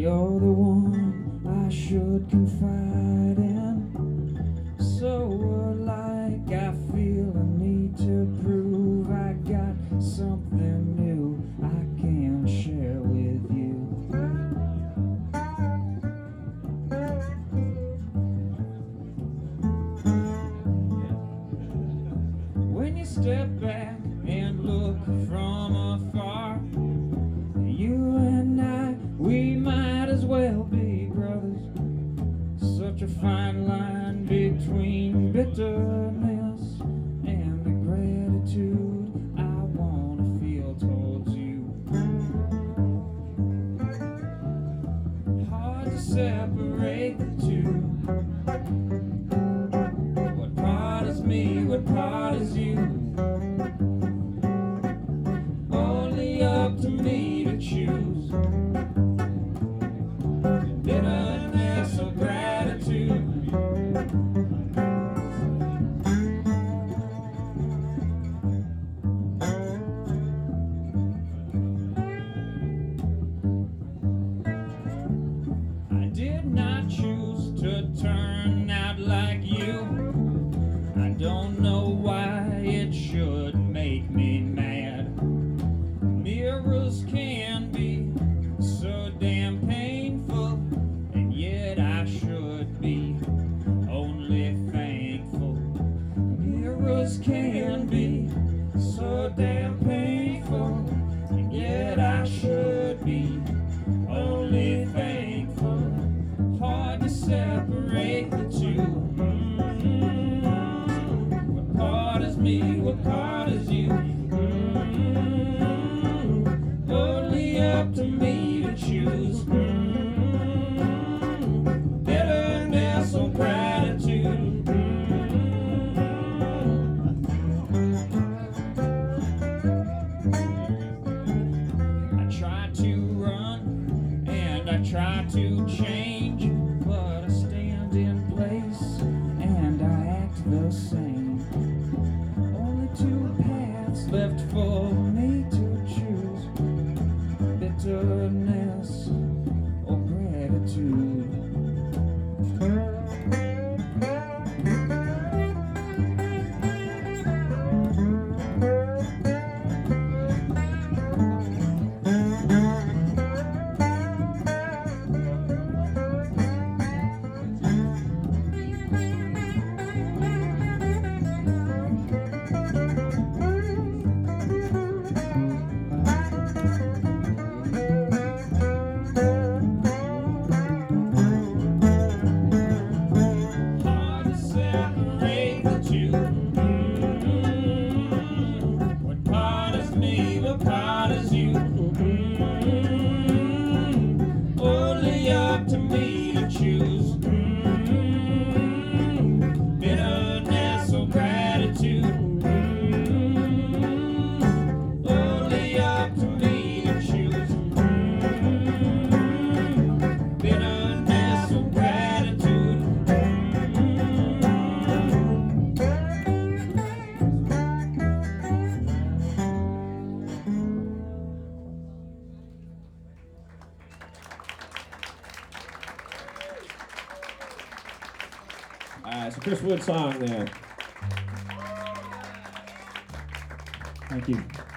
you're the one I should confide in. So like I feel a need to prove I got something new I can share with you. When you step back and look from afar, you and I, we might as well be brothers. Such a fine line between bitterness and the gratitude I want to feel towards you. Hard to separate the two. What part is me, what part is you? Only up to me to choose. Bitterness or gratitude. I did not choose to turn out like you. I don't know why it should make me mad. Mirrors can be so damn painful, and yet I should be only thankful. Mirrors can be so damn painful, and yet I should be only thankful. Hard to separate the two. What part is me, what part is you? Only up to me to choose. Bitterness or gratitude. I try to run and I try to change, but I stand in place and I act the same. Only two paths left for me to choose. Bitterness or gratitude. Hard to separate the two. What part is me, what part is you? Only up to me to choose. Bitterness or gratitude. Only up to me to choose. Bitterness or gratitude. It's a Chris Wood song there. Thank you.